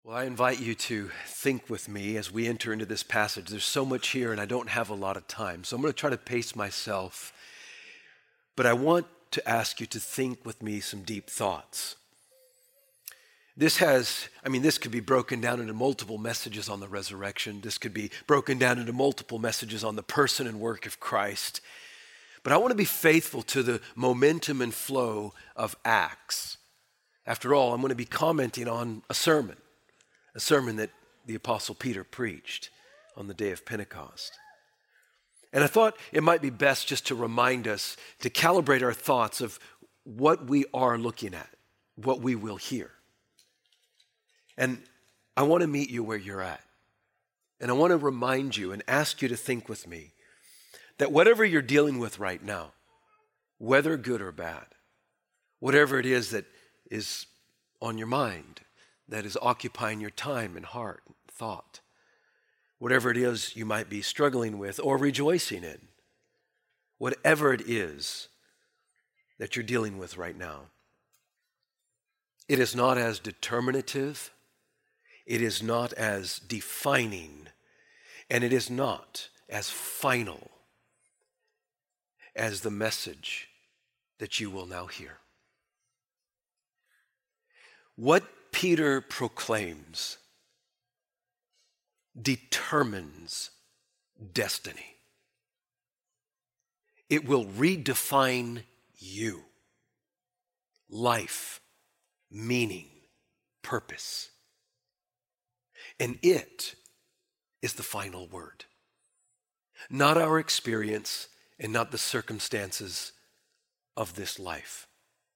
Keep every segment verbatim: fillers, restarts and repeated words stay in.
Well, I invite you to think with me as we enter into this passage. There's so much here, and I don't have a lot of time, so I'm going to try to pace myself. But I want to ask you to think with me some deep thoughts. This has, I mean, this could be broken down into multiple messages on the resurrection. This could be broken down into multiple messages on the person and work of Christ. But I want to be faithful to the momentum and flow of Acts. After all, I'm going to be commenting on a sermon. A sermon that the Apostle Peter preached on the day of Pentecost. And I thought it might be best just to remind us to calibrate our thoughts of what we are looking at, what we will hear. And I want to meet you where you're at. And I want to remind you and ask you to think with me that whatever you're dealing with right now, whether good or bad, whatever it is that is on your mind, that is occupying your time and heart and thought, whatever it is you might be struggling with or rejoicing in, whatever it is that you're dealing with right now, it is not as determinative, it is not as defining, and it is not as final as the message that you will now hear. What Peter proclaims determines destiny. It will redefine you, life, meaning, purpose. And it is the final word. Not our experience and not the circumstances of this life.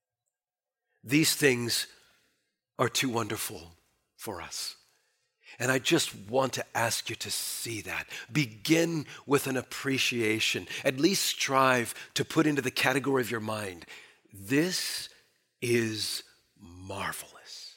These things are too wonderful for us. And I just want to ask you to see that. Begin with an appreciation. At least strive to put into the category of your mind, this is marvelous.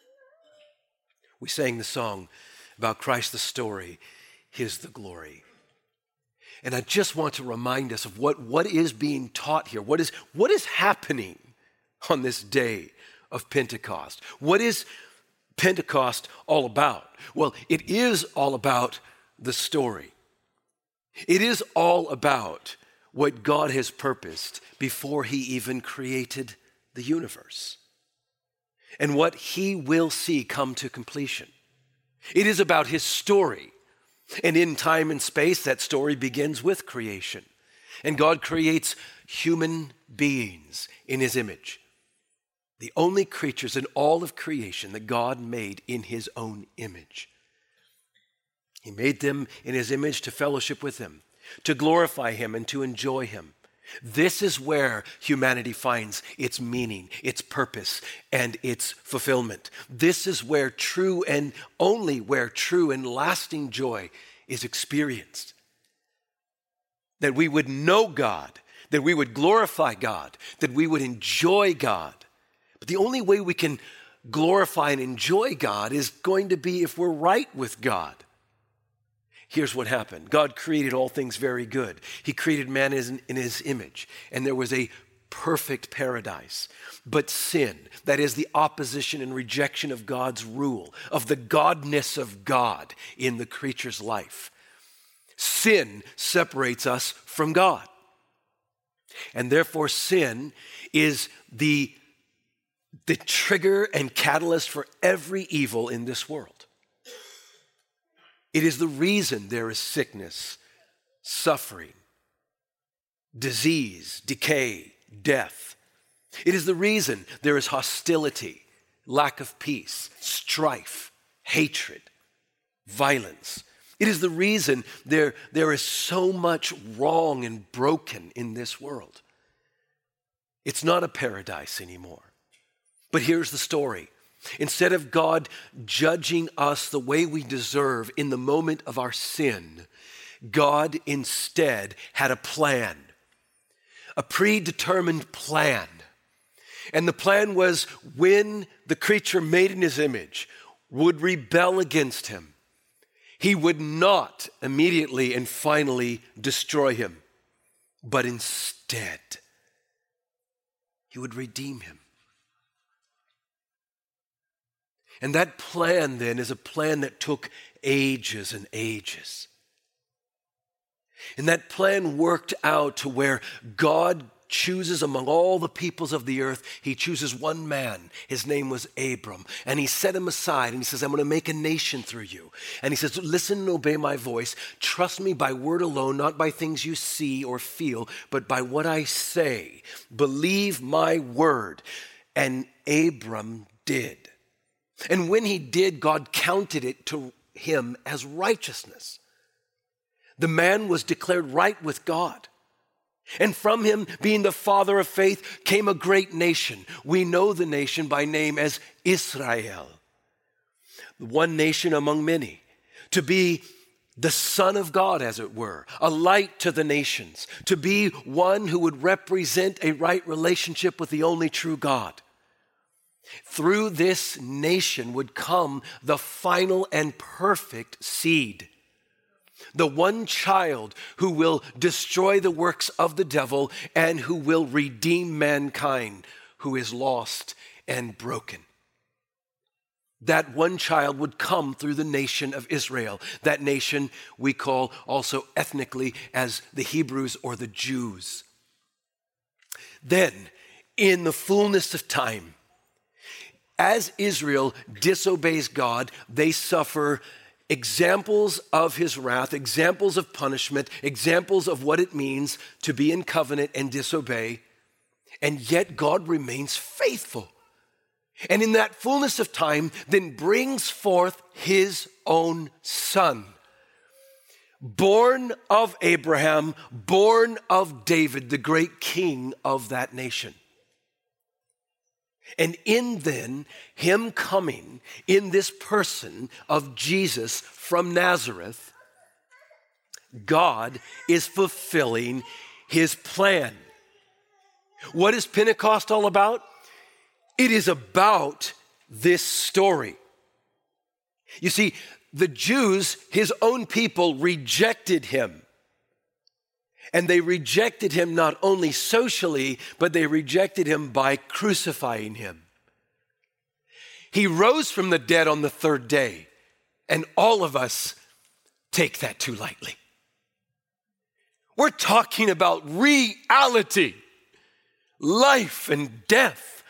We sang the song about Christ the story, His the glory. And I just want to remind us of what, what is being taught here. What is, what is happening on this day of Pentecost? What is Pentecost all about? Well, it is all about the story. It is all about what God has purposed before He even created the universe and what He will see come to completion. It is about His story. And in time and space, that story begins with creation. And God creates human beings in His image. The only creatures in all of creation that God made in His own image. He made them in His image to fellowship with Him, to glorify Him and to enjoy Him. This is where humanity finds its meaning, its purpose, and its fulfillment. This is where true and only where true and lasting joy is experienced. That we would know God, that we would glorify God, that we would enjoy God. But the only way we can glorify and enjoy God is going to be if we're right with God. Here's what happened. God created all things very good. He created man in His image, and there was a perfect paradise. But sin, that is the opposition and rejection of God's rule, of the godness of God in the creature's life. Sin separates us from God. And therefore sin is the the trigger and catalyst for every evil in this world. It is the reason there is sickness, suffering, disease, decay, death. It is the reason there is hostility, lack of peace, strife, hatred, violence. It is the reason there, there is so much wrong and broken in this world. It's not a paradise anymore. But here's the story. Instead of God judging us the way we deserve in the moment of our sin, God instead had a plan, a predetermined plan. And the plan was when the creature made in His image would rebel against Him, He would not immediately and finally destroy him, but instead He would redeem him. And that plan then is a plan that took ages and ages. And that plan worked out to where God chooses among all the peoples of the earth, he chooses one man. His name was Abram. And he set him aside and he says, I'm going to make a nation through you. And he says, listen and obey my voice. Trust me by word alone, not by things you see or feel, but by what I say. Believe my word. And Abram did. And when he did, God counted it to him as righteousness. The man was declared right with God. And from him, being the father of faith, came a great nation. We know the nation by name as Israel. One nation among many. To be the Son of God, as it were. A light to the nations. To be one who would represent a right relationship with the only true God. Through this nation would come the final and perfect seed. The one child who will destroy the works of the devil and who will redeem mankind who is lost and broken. That one child would come through the nation of Israel. That nation we call also ethnically as the Hebrews or the Jews. Then, in the fullness of time, as Israel disobeys God, they suffer examples of his wrath, examples of punishment, examples of what it means to be in covenant and disobey. And yet God remains faithful. And in that fullness of time, then brings forth his own son. Born of Abraham, born of David, the great king of that nation. And in then, him coming in this person of Jesus from Nazareth, God is fulfilling his plan. What is Pentecost all about? It is about this story. You see, the Jews, his own people, rejected him. And they rejected him not only socially, but they rejected him by crucifying him. He rose from the dead on the third day, and all of us take that too lightly. We're talking about reality, life and death.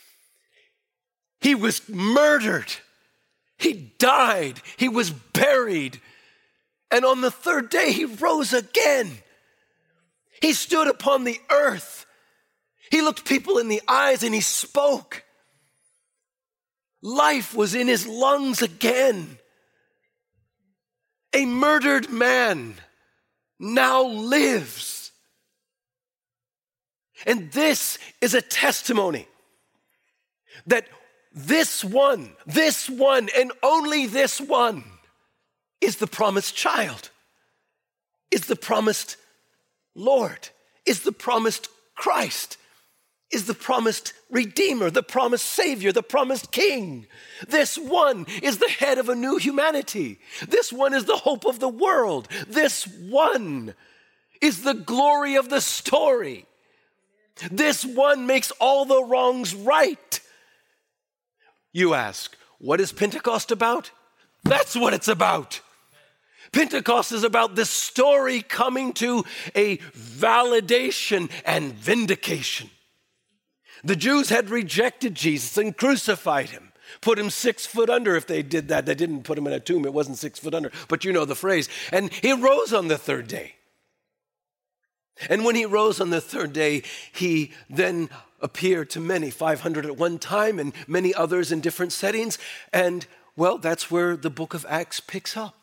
He was murdered. He died. He was buried. And on the third day, he rose again. He stood upon the earth. He looked people in the eyes and he spoke. Life was in his lungs again. A murdered man now lives. And this is a testimony that this one, this one, and only this one is the promised child, is the promised Lord, is the promised Christ, is the promised Redeemer, the promised Savior, the promised King. This one is the head of a new humanity. This one is the hope of the world. This one is the glory of the story. This one makes all the wrongs right. You ask, what is Pentecost about? That's what it's about. Pentecost is about this story coming to a validation and vindication. The Jews had rejected Jesus and crucified him, put him six foot under. If they did that, they didn't put him in a tomb. It wasn't six foot under, but you know the phrase. And he rose on the third day. And when he rose on the third day, he then appeared to many, five hundred at one time and many others in different settings. And well, that's where the book of Acts picks up.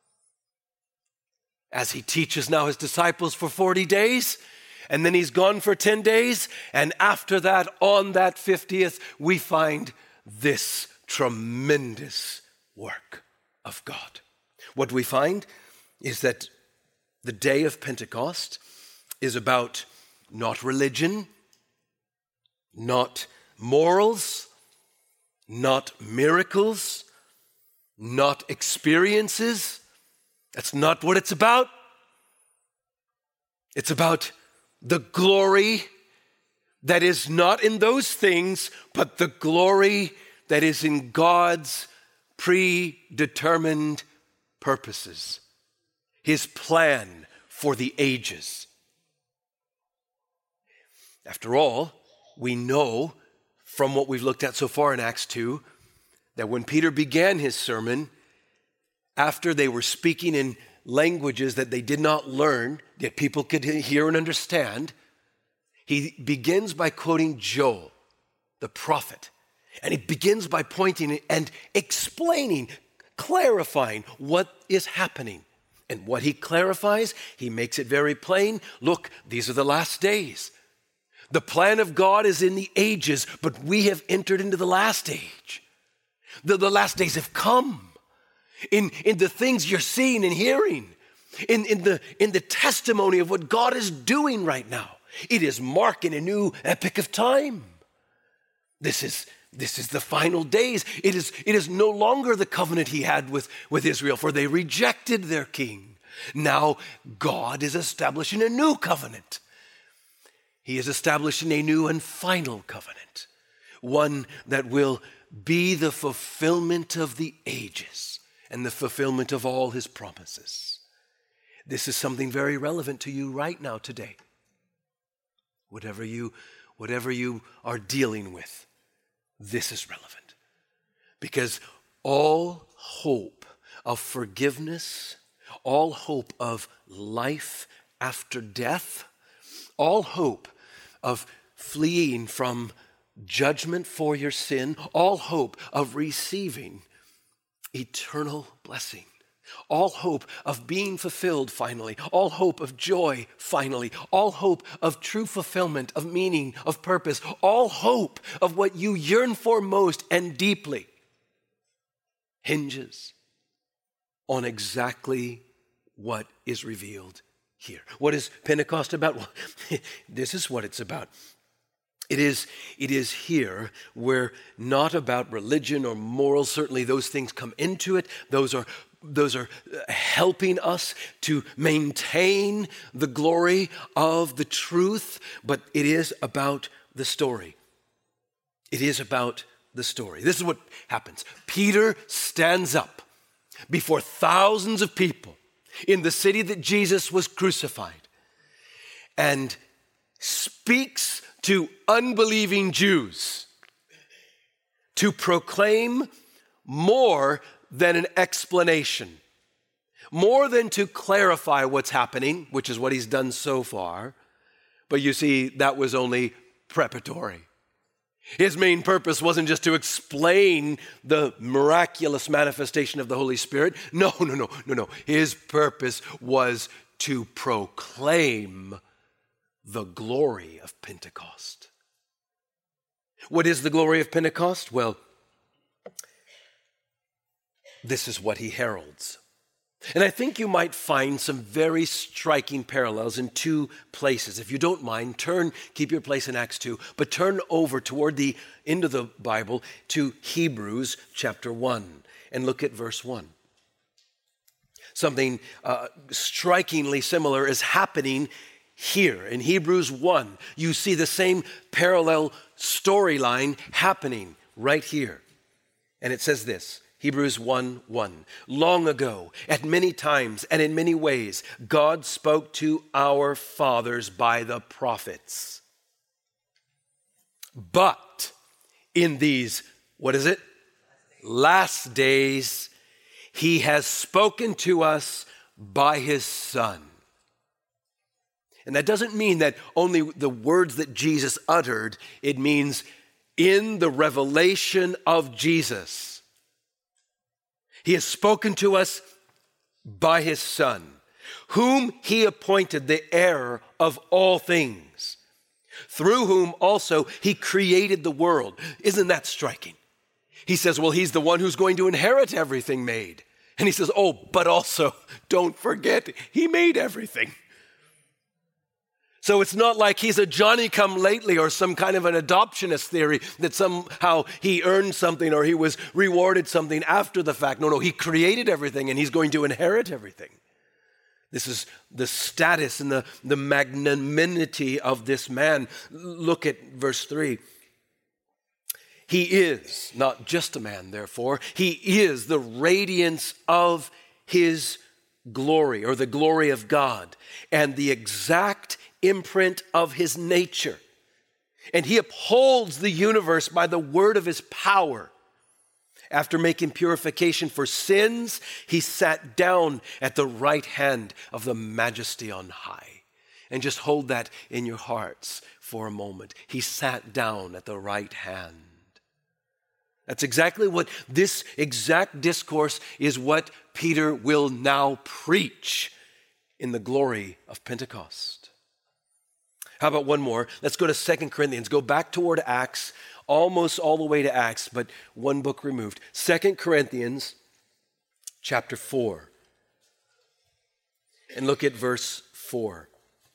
As he teaches now his disciples for forty days, and then he's gone for ten days, and after that, on that fiftieth, we find this tremendous work of God. What we find is that the day of Pentecost is about not religion, not morals, not miracles, not experiences. That's not what it's about. It's about the glory that is not in those things, but the glory that is in God's predetermined purposes, his plan for the ages. After all, we know from what we've looked at so far in Acts two that when Peter began his sermon, after they were speaking in languages that they did not learn, yet people could hear and understand, he begins by quoting Joel, the prophet. And he begins by pointing and explaining, clarifying what is happening. And what he clarifies, he makes it very plain. Look, these are the last days. The plan of God is in the ages, but we have entered into the last age. The, the last days have come. In, in the things you're seeing and hearing, in, in, the, in the testimony of what God is doing right now. It is marking a new epoch of time. This is, this is the final days. It is, it is no longer the covenant he had with, with Israel, for they rejected their king. Now God is establishing a new covenant. He is establishing a new and final covenant, one that will be the fulfillment of the ages and the fulfillment of all his promises. This is something very relevant to you right now today. Whatever you, whatever you are dealing with, this is relevant. Because all hope of forgiveness, all hope of life after death, all hope of fleeing from judgment for your sin, all hope of receiving eternal blessing, all hope of being fulfilled finally, all hope of joy finally, all hope of true fulfillment, of meaning, of purpose, all hope of what you yearn for most and deeply hinges on exactly what is revealed here. What is Pentecost about? Well, this is what it's about. It is, it is here where not about religion or morals, certainly those things come into it. Those are, those are helping us to maintain the glory of the truth, but it is about the story. It is about the story. This is what happens. Peter stands up before thousands of people in the city that Jesus was crucified and speaks to unbelieving Jews to proclaim more than an explanation, more than to clarify what's happening, which is what he's done so far. But you see, that was only preparatory. His main purpose wasn't just to explain the miraculous manifestation of the Holy Spirit. No, no, no, no, no. His purpose was to proclaim the glory of Pentecost. What is the glory of Pentecost? Well, this is what he heralds. And I think you might find some very striking parallels in two places. If you don't mind, turn, keep your place in Acts two, but turn over toward the end of the Bible to Hebrews chapter one and look at verse one. Something uh, strikingly similar is happening here in Hebrews one. You see the same parallel storyline happening right here. And it says this, Hebrews one one. Long ago, at many times and in many ways, God spoke to our fathers by the prophets. But in these, what is it? Last days, he has spoken to us by his Son. And that doesn't mean that only the words that Jesus uttered. It means in the revelation of Jesus. He has spoken to us by his Son, whom he appointed the heir of all things, through whom also he created the world. Isn't that striking? He says, well, he's the one who's going to inherit everything made. And he says, oh, but also don't forget, he made everything. So it's not like he's a Johnny-come-lately or some kind of an adoptionist theory that somehow he earned something or he was rewarded something after the fact. No, no, he created everything and he's going to inherit everything. This is the status and the, the magnanimity of this man. Look at verse three. He is not just a man, therefore. He is the radiance of his glory, or the glory of God, and the exact imprint of his nature. And he upholds the universe by the word of his power. After making purification for sins, he sat down at the right hand of the Majesty on high. And just hold that in your hearts for a moment. He sat down at the right hand. That's exactly what this exact discourse is, what Peter will now preach in the glory of Pentecost. How about one more? Let's go to Second Corinthians. Go back toward Acts, almost all the way to Acts, but one book removed. Second Corinthians chapter four. And look at verse four.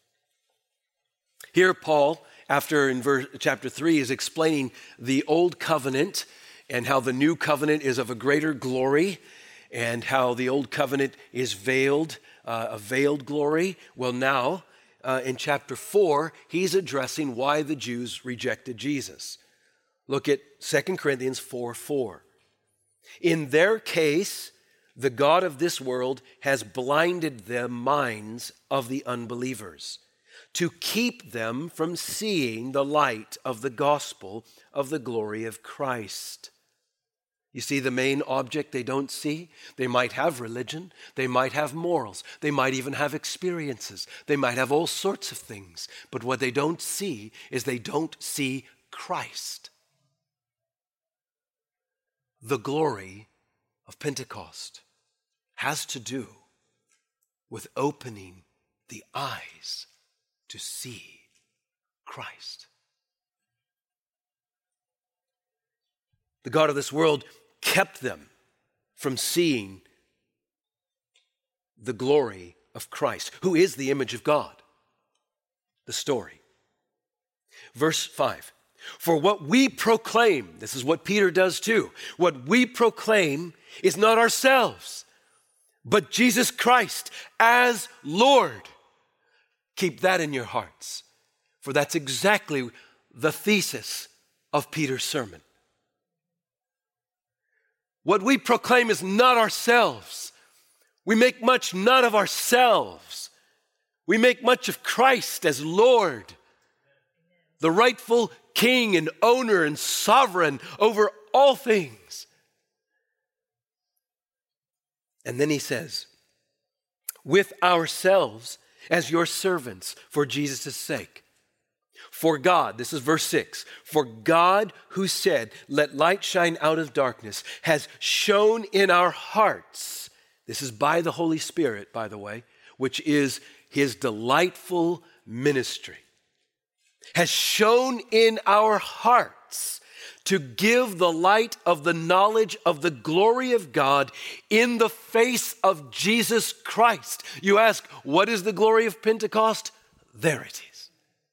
Here Paul, after in verse, chapter three, is explaining the old covenant and how the new covenant is of a greater glory, and how the old covenant is veiled, uh, a veiled glory. Well, now, uh, in chapter four, he's addressing why the Jews rejected Jesus. Look at Second Corinthians four four. In their case, the God of this world has blinded the minds of the unbelievers, to keep them from seeing the light of the gospel of the glory of Christ. You see the main object they don't see? They might have religion, they might have morals, they might even have experiences, they might have all sorts of things, but what they don't see is they don't see Christ. The glory of Pentecost has to do with opening the eyes to see Christ. The God of this world kept them from seeing the glory of Christ, who is the image of God. The story. Verse five. For what we proclaim, this is what Peter does too, what we proclaim is not ourselves, but Jesus Christ as Lord. Keep that in your hearts, for that's exactly the thesis of Peter's sermon. What we proclaim is not ourselves. We make much not of ourselves. We make much of Christ as Lord, the rightful King and owner and sovereign over all things. And then he says, with ourselves as your servants for Jesus' sake. For God, this is verse six, for God who said, let light shine out of darkness, has shone in our hearts. This is by the Holy Spirit, by the way, which is his delightful ministry. Has shone in our hearts to give the light of the knowledge of the glory of God in the face of Jesus Christ. You ask, what is the glory of Pentecost? There it is.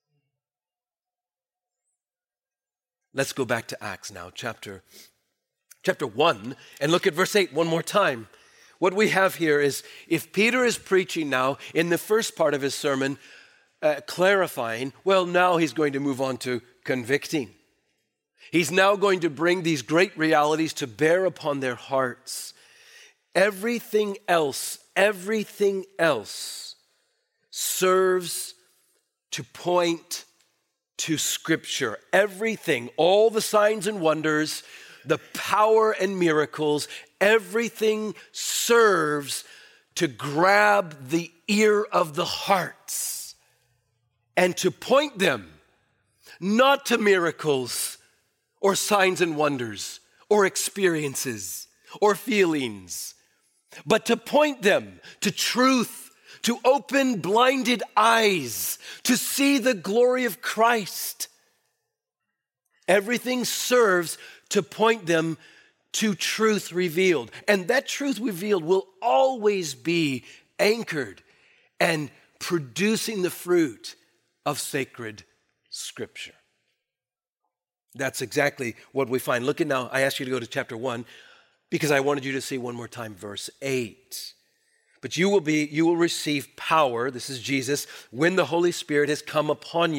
Let's go back to Acts now, chapter, chapter one, and look at verse eight one more time. What we have here is, if Peter is preaching now in the first part of his sermon, uh, clarifying, well, now he's going to move on to convicting. He's now going to bring these great realities to bear upon their hearts. Everything else, everything else serves to point to Scripture. Everything, all the signs and wonders, the power and miracles, everything serves to grab the ear of the hearts and to point them not to miracles or signs and wonders or experiences or feelings, but to point them to truth, to open blinded eyes, to see the glory of Christ. Everything serves to point them to truth revealed. And that truth revealed will always be anchored and producing the fruit of sacred Scripture. That's exactly what we find. Look at now, I asked you to go to chapter one because I wanted you to see one more time verse eight. But you will be, you will receive power, this is Jesus, when the Holy Spirit has come upon you.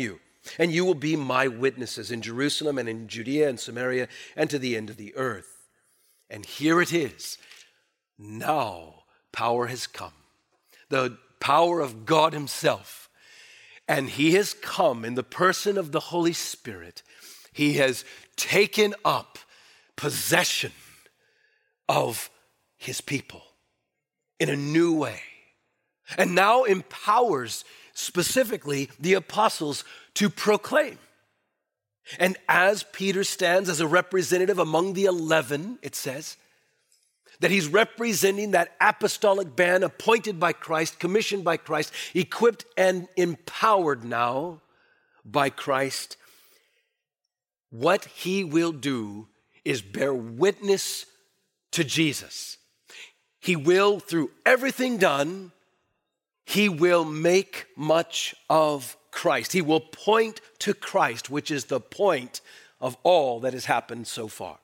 And you will be my witnesses in Jerusalem and in Judea and Samaria and to the end of the earth. And here it is. Now power has come. The power of God himself. And he has come in the person of the Holy Spirit. He has taken up possession of his people in a new way. And now empowers specifically the apostles to proclaim. And as Peter stands as a representative among the eleven, it says, that he's representing that apostolic band appointed by Christ, commissioned by Christ, equipped and empowered now by Christ. What he will do is bear witness to Jesus. He will, through everything done, he will make much of Christ. He will point to Christ, which is the point of all that has happened so far.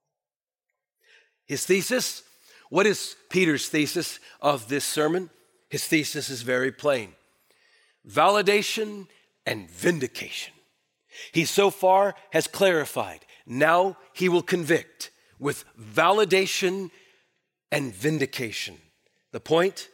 His thesis, what is Peter's thesis of this sermon? His thesis is very plain. Validation and vindication. He so far has clarified. Now he will convict with validation and vindication. The point?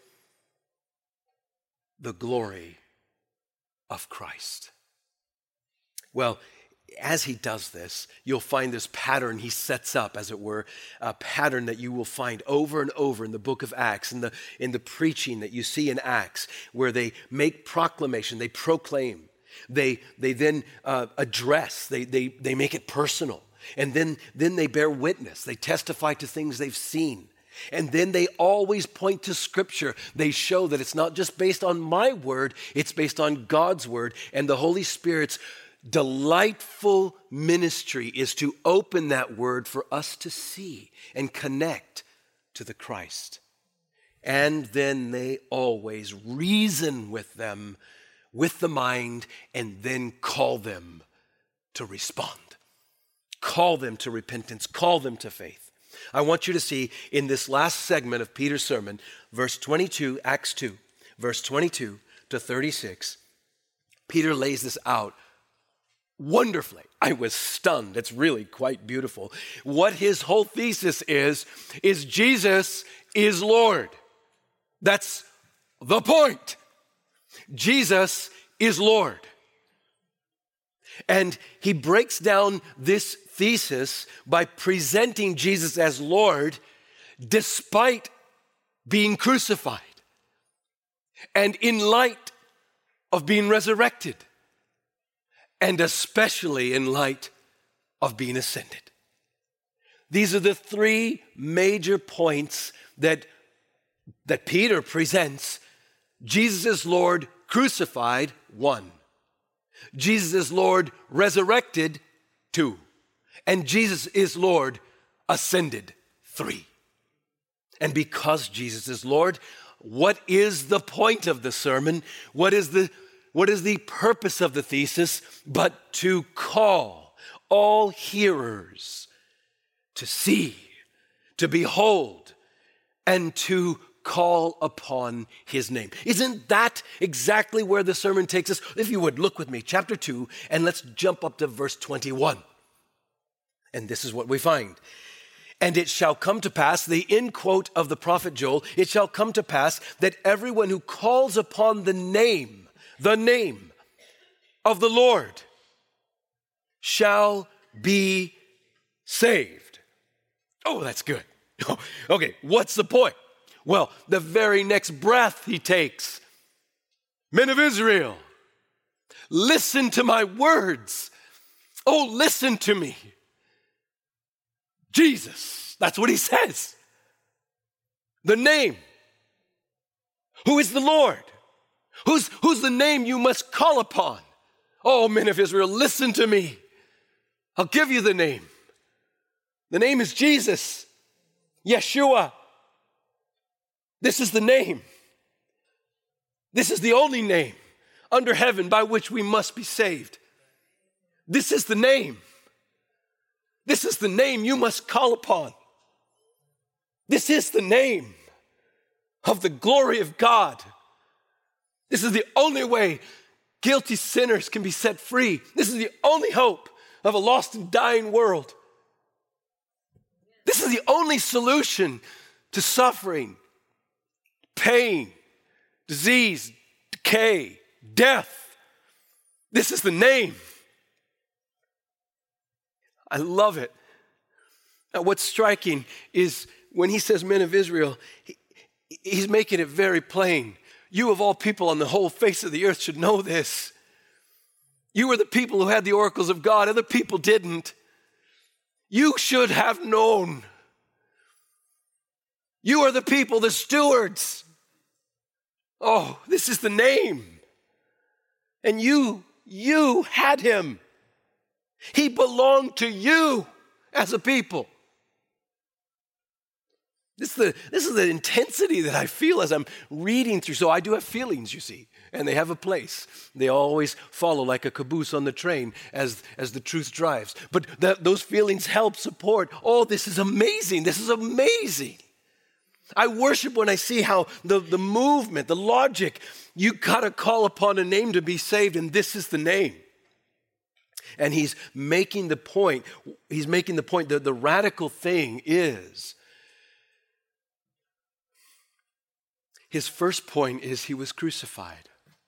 The glory of Christ. Well, as he does this, you'll find this pattern he sets up, as it were, a pattern that you will find over and over in the book of Acts, in the, in the preaching that you see in Acts, where they make proclamation, they proclaim, they, they then uh, address, they, they, they make it personal, and then, then they bear witness, they testify to things they've seen. And then they always point to Scripture. They show that it's not just based on my word, it's based on God's word. And the Holy Spirit's delightful ministry is to open that word for us to see and connect to the Christ. And then they always reason with them, with the mind, and then call them to respond. Call them to repentance, call them to faith. I want you to see in this last segment of Peter's sermon, verse twenty-two, Acts two, verse twenty-two to thirty-six, Peter lays this out wonderfully. I was stunned. It's really quite beautiful. What his whole thesis is, is Jesus is Lord. That's the point. Jesus is Lord. And he breaks down this thesis by presenting Jesus as Lord despite being crucified and in light of being resurrected and especially in light of being ascended. These are the three major points that, that Peter presents. Jesus is Lord crucified, one. Jesus is Lord resurrected, two. And Jesus is Lord ascended, three. And because Jesus is Lord, what is the point of the sermon? What is the, what is the purpose of the thesis? But to call all hearers to see, to behold, and to call upon his name. Isn't that exactly where the sermon takes us? If you would, look with me, chapter two, and let's jump up to verse twenty-one. And this is what we find. And it shall come to pass, the end quote of the prophet Joel, it shall come to pass that everyone who calls upon the name, the name of the Lord shall be saved. Oh, that's good. Okay, what's the point? Well, the very next breath he takes, men of Israel, listen to my words. Oh, listen to me. Jesus, that's what he says. The name. Who is the Lord? Who's, who's the name you must call upon? Oh, men of Israel, listen to me. I'll give you the name. The name is Jesus, Yeshua. This is the name. This is the only name under heaven by which we must be saved. This is the name. This is the name you must call upon. This is the name of the glory of God. This is the only way guilty sinners can be set free. This is the only hope of a lost and dying world. This is the only solution to suffering, pain, disease, decay, death. This is the name. I love it. Now, what's striking is when he says men of Israel, he, he's making it very plain. You of all people on the whole face of the earth should know this. You were the people who had the oracles of God. Other people didn't. You should have known. You are the people, the stewards. Oh, this is the name. And you, you had him. He belonged to you as a people. This is, the, this is the intensity that I feel as I'm reading through. So I do have feelings, you see, and they have a place. They always follow like a caboose on the train as, as the truth drives. But that, those feelings help support. Oh, this is amazing. This is amazing. I worship when I see how the, the movement, the logic, you got to call upon a name to be saved, and this is the name. And he's making the point, he's making the point that the radical thing is, his first point is he was crucified.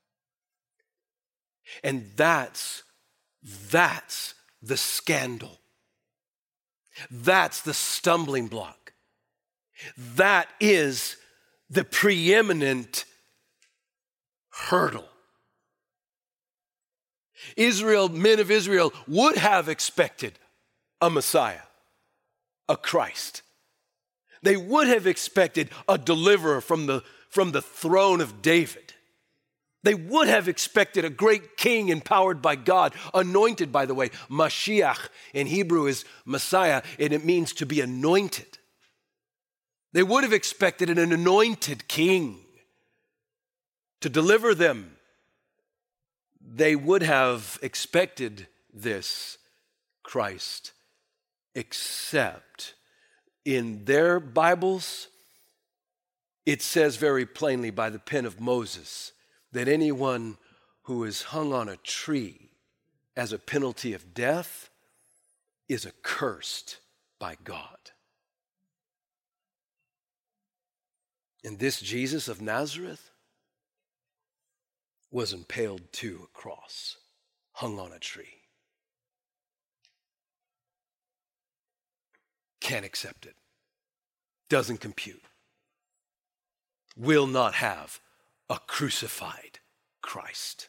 And that's, that's the scandal. That's the stumbling block. That is the preeminent hurdle. Israel, men of Israel, would have expected a Messiah, a Christ. They would have expected a deliverer from the, from the throne of David. They would have expected a great king empowered by God, anointed, by the way. Mashiach in Hebrew is Messiah, and it means to be anointed. They would have expected an anointed king to deliver them. They would have expected this Christ, except in their Bibles, it says very plainly by the pen of Moses that anyone who is hung on a tree as a penalty of death is accursed by God. And this Jesus of Nazareth was impaled to a cross, hung on a tree. Can't accept it. Doesn't compute. Will not have a crucified Christ.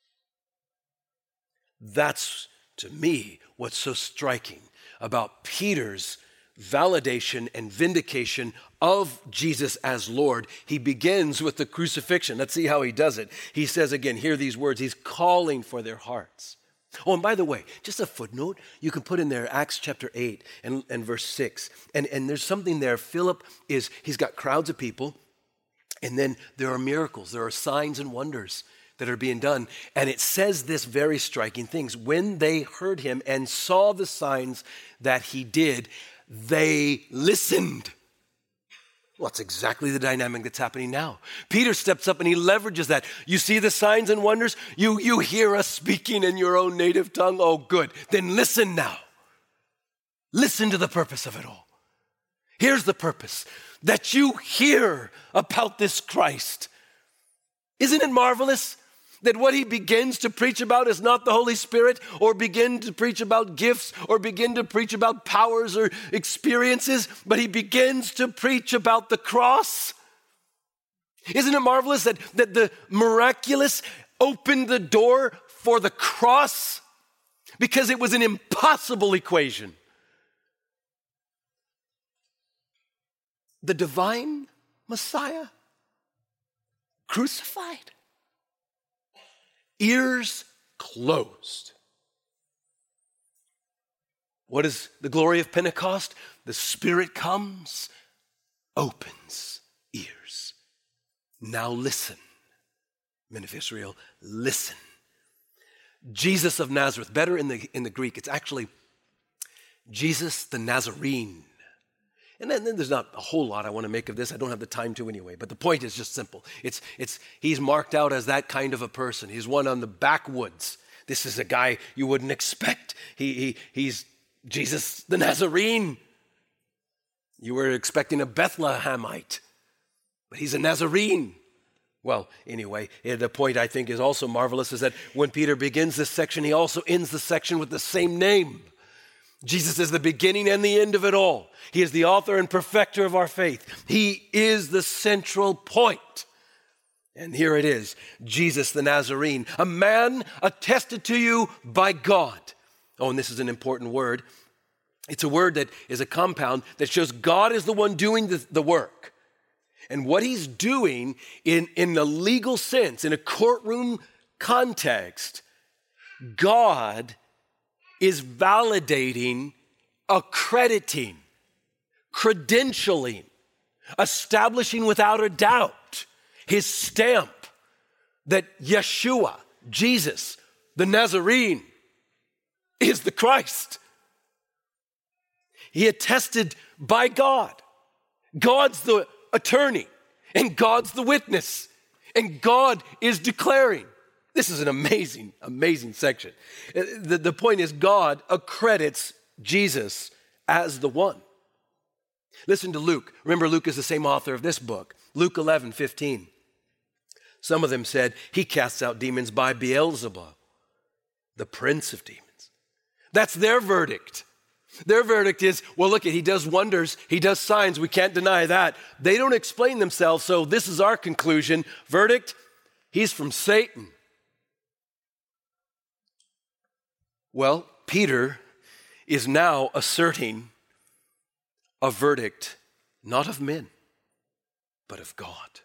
That's, to me, what's so striking about Peter's validation and vindication of Jesus as Lord. He begins with the crucifixion. Let's see how he does it. He says again, hear these words, he's calling for their hearts. Oh, and by the way, just a footnote, you can put in there Acts chapter eight and, and verse six. And, and there's something there. Philip is, he's got crowds of people, and then there are miracles, there are signs and wonders that are being done. And it says this very striking things. When they heard him and saw the signs that he did, they listened. Well, that's exactly the dynamic that's happening now. Peter steps up and he leverages that. You see the signs and wonders? You, you hear us speaking in your own native tongue? Oh, good. Then listen now. Listen to the purpose of it all. Here's the purpose, that you hear about this Christ. Isn't it marvelous that what he begins to preach about is not the Holy Spirit, or begin to preach about gifts, or begin to preach about powers or experiences, but he begins to preach about the cross? Isn't it marvelous that, that the miraculous opened the door for the cross? Because it was an impossible equation. The divine Messiah crucified. Ears closed. What is the glory of Pentecost? The Spirit comes, opens ears. Now listen, men of Israel, listen. Jesus of Nazareth, better in the, in the Greek, it's actually Jesus the Nazarene. And then, then there's not a whole lot I want to make of this. I don't have the time to anyway. But the point is just simple. It's, it's, he's marked out as that kind of a person. He's one on the backwoods. This is a guy you wouldn't expect. He, he, he's Jesus the Nazarene. You were expecting a Bethlehemite, but he's a Nazarene. Well, anyway, the point I think is also marvelous is that when Peter begins this section, he also ends the section with the same name. Jesus is the beginning and the end of it all. He is the author and perfecter of our faith. He is the central point. And here it is, Jesus the Nazarene, a man attested to you by God. Oh, and this is an important word. It's a word that is a compound that shows God is the one doing the, the work. And what he's doing in, in the legal sense, in a courtroom context, God is validating, accrediting, credentialing, establishing without a doubt his stamp that Yeshua, Jesus, the Nazarene, is the Christ. He attested by God. God's the attorney, and God's the witness, and God is declaring. This is an amazing, amazing section. The, the point is God accredits Jesus as the one. Listen to Luke. Remember, Luke is the same author of this book. Luke eleven fifteen. Some of them said, he casts out demons by Beelzebub, the prince of demons. That's their verdict. Their verdict is, well, look, he does wonders, he does signs, we can't deny that. They don't explain themselves, so this is our conclusion. Verdict, he's from Satan. Well, Peter is now asserting a verdict, not of men, but of God.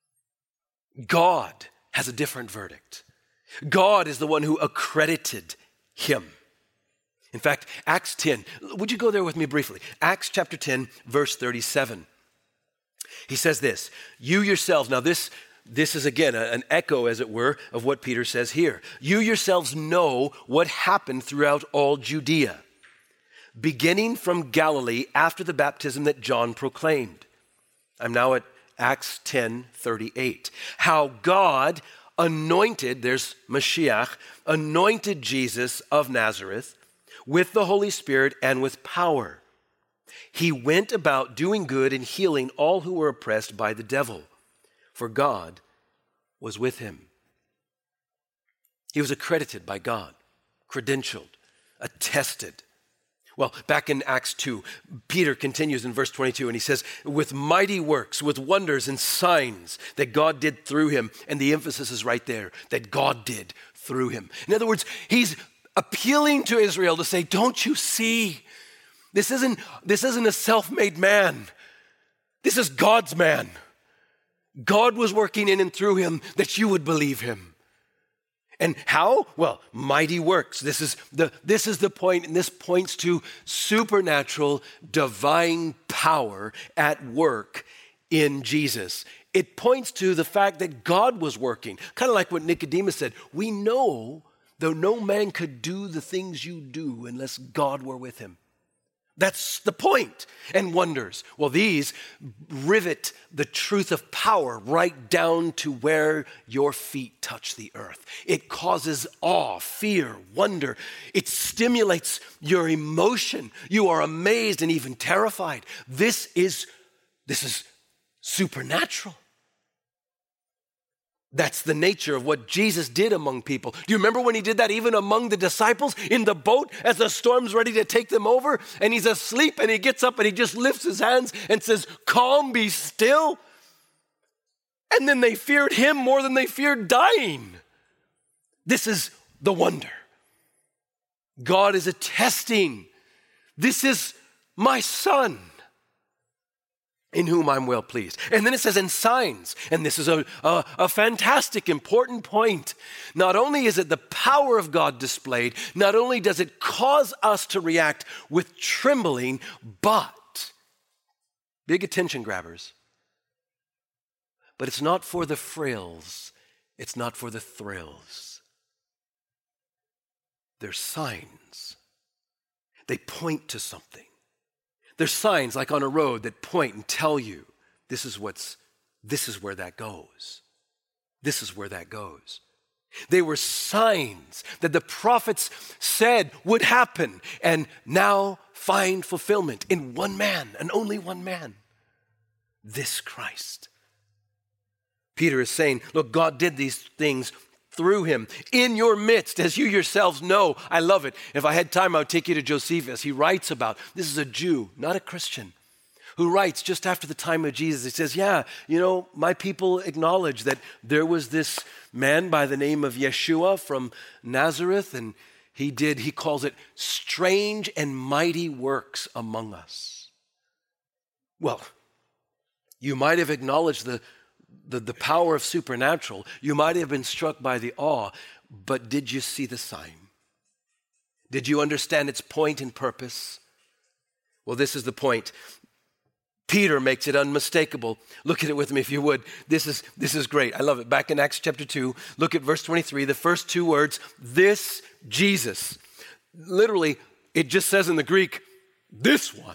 God has a different verdict. God is the one who accredited him. In fact, Acts ten, would you go there with me briefly? Acts chapter ten, verse thirty-seven. He says this, you yourselves, now this, this is again a, an echo, as it were, of what Peter says here. You yourselves know what happened throughout all Judea, beginning from Galilee after the baptism that John proclaimed. I'm now at Acts ten thirty-eight. How God anointed, there's Mashiach, anointed Jesus of Nazareth with the Holy Spirit and with power. He went about doing good and healing all who were oppressed by the devil, for God was with him. He was accredited by God, credentialed, attested. Well, back in Acts two, Peter continues in verse twenty-two, and he says, with mighty works, with wonders and signs that God did through him. And the emphasis is right there, that God did through him. In other words, he's appealing to Israel to say, don't you see? This isn't, this isn't a self-made man. This is God's man. God was working in and through him that you would believe him. And how? Well, mighty works. This is the, this is the point, and this points to supernatural, divine power at work in Jesus. It points to the fact that God was working. Kind of like what Nicodemus said. We know, though no man could do the things you do unless God were with him. That's the point. And wonders. Well, these rivet the truth of power right down to where your feet touch the earth. It causes awe, fear, wonder. It stimulates your emotion. You are amazed and even terrified. This is, this is supernatural. That's the nature of what Jesus did among people. Do you remember when he did that even among the disciples in the boat as the storm's ready to take them over? And he's asleep and he gets up and he just lifts his hands and says, calm, be still. And then they feared him more than they feared dying. This is the wonder. God is attesting, this is my son, in whom I'm well pleased. And then it says, and signs. And this is a, a, a fantastic, important point. Not only is it the power of God displayed, not only does it cause us to react with trembling, but, big attention grabbers, but it's not for the frills, it's not for the thrills. They're signs. They point to something. There's signs like on a road that point and tell you this is what's, this is where that goes. This is where that goes. They were signs that the prophets said would happen and now find fulfillment in one man, and only one man, this Christ. Peter is saying, look, God did these things through him in your midst, as you yourselves know. I love it. If I had time, I would take you to Josephus. He writes about, this is a Jew, not a Christian, who writes just after the time of Jesus. He says, yeah, you know, my people acknowledge that there was this man by the name of Yeshua from Nazareth, and he did, he calls it strange and mighty works among us. Well, you might have acknowledged the The, the power of supernatural. You might have been struck by the awe, but did you see the sign? Did you understand its point and purpose? Well, this is the point. Peter makes it unmistakable. Look at it with me if you would. This is, this is great. I love it. Back in Acts chapter two, look at verse twenty-three, the first two words, this Jesus. Literally, it just says in the Greek, this one.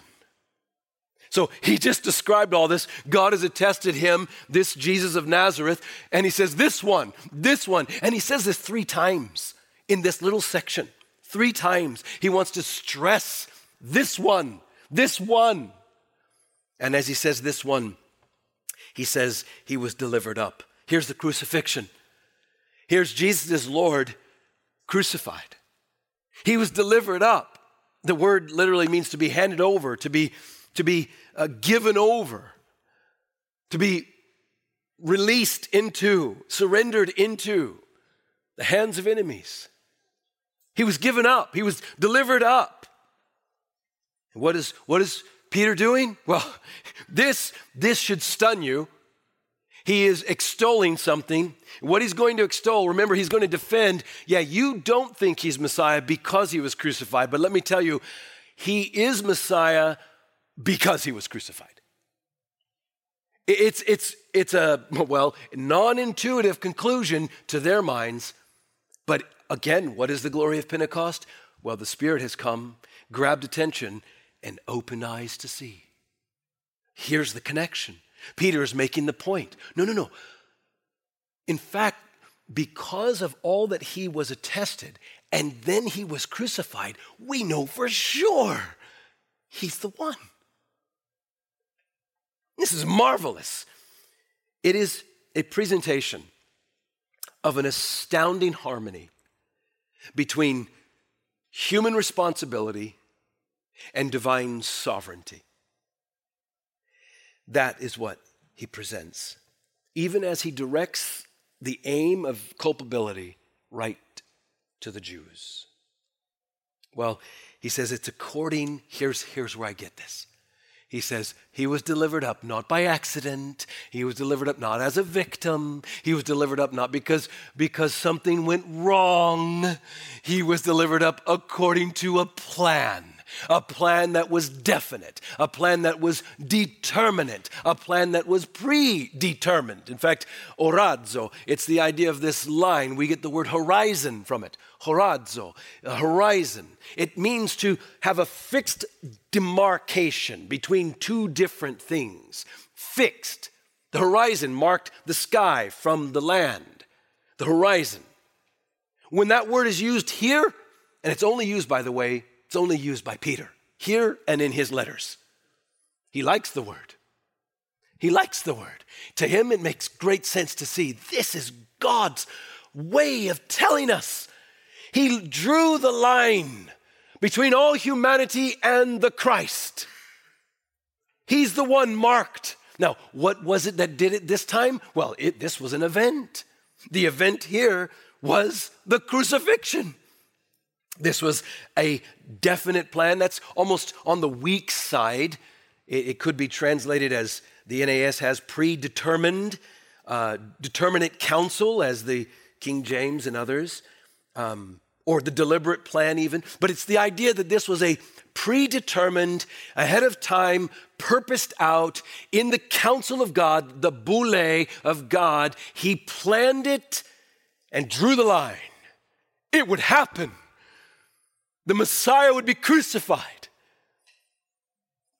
So he just described all this. God has attested him, this Jesus of Nazareth, and he says, this one, this one. And he says this three times in this little section. Three times. He wants to stress this one, this one. And as he says this one, he says he was delivered up. Here's the crucifixion. Here's Jesus as Lord crucified. He was delivered up. The word literally means to be handed over, to be to be uh, given over, to be released into, surrendered into the hands of enemies. He was given up. He was delivered up. What is, what is Peter doing? Well, this, this should stun you. He is extolling something. What he's going to extol, remember, he's going to defend. Yeah, you don't think he's Messiah because he was crucified, but let me tell you, he is Messiah because he was crucified. It's, it's, it's a, well, non-intuitive conclusion to their minds. But again, what is the glory of Pentecost? Well, the Spirit has come, grabbed attention, and opened eyes to see. Here's the connection. Peter is making the point. No, no, no. In fact, because of all that he was attested, and then he was crucified, we know for sure he's the one. This is marvelous. It is a presentation of an astounding harmony between human responsibility and divine sovereignty. That is what he presents, even as he directs the aim of culpability right to the Jews. Well, he says it's according, here's, here's where I get this. He says he was delivered up not by accident. He was delivered up not as a victim. He was delivered up not because, because something went wrong. He was delivered up according to a plan. A plan that was definite, a plan that was determinate, a plan that was predetermined. In fact, orazo, it's the idea of this line. We get the word horizon from it. Horazzo, a horizon. It means to have a fixed demarcation between two different things. Fixed. The horizon marked the sky from the land. The horizon. When that word is used here, and it's only used, by the way, it's only used by Peter, here and in his letters. He likes the word. He likes the word. To him, it makes great sense to see this is God's way of telling us. He drew the line between all humanity and the Christ. He's the one marked. Now, what was it that did it this time? Well, it, this was an event. The event here was the crucifixion. This was a definite plan. That's almost on the weak side. It, it could be translated as the N A S has predetermined, uh, determinate counsel as the King James and others, um, or the deliberate plan even. But it's the idea that this was a predetermined, ahead of time, purposed out in the counsel of God, the boule of God. He planned it and drew the line. It would happen. The Messiah would be crucified.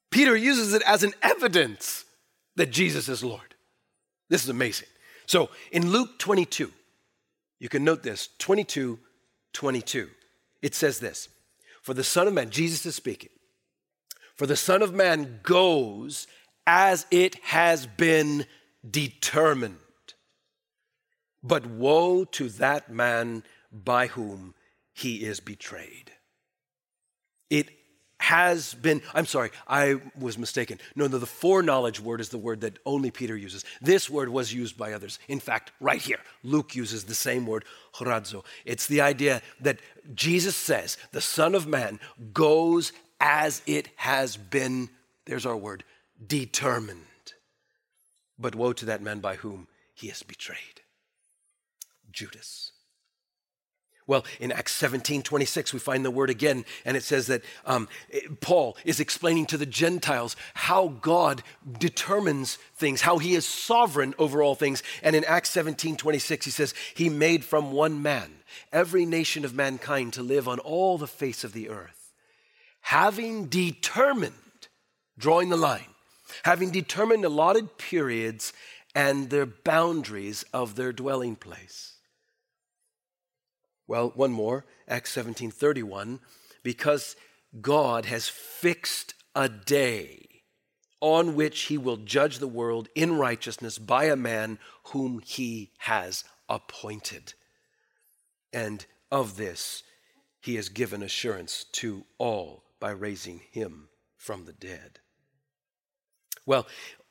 Peter uses it as an evidence that Jesus is Lord. This is amazing. So in Luke twenty-two, you can note this, twenty-two, twenty-two. It says this, for the Son of Man, Jesus is speaking, for the Son of Man goes as it has been determined. But woe to that man by whom he is betrayed. It has been, I'm sorry, I was mistaken. No, no, the foreknowledge word is the word that only Peter uses. This word was used by others. In fact, right here, Luke uses the same word, horazo. It's the idea that Jesus says, the Son of Man goes as it has been, there's our word, determined. But woe to that man by whom he is betrayed. Judas. Well, in Acts seventeen twenty-six, we find the word again, and it says that um, Paul is explaining to the Gentiles how God determines things, how he is sovereign over all things. And in Acts seventeen twenty-six, he says, he made from one man every nation of mankind to live on all the face of the earth, having determined, drawing the line, having determined allotted periods and their boundaries of their dwelling place. Well, one more, Acts seventeen thirty-one, because God has fixed a day on which he will judge the world in righteousness by a man whom he has appointed. And of this he has given assurance to all by raising him from the dead. Well,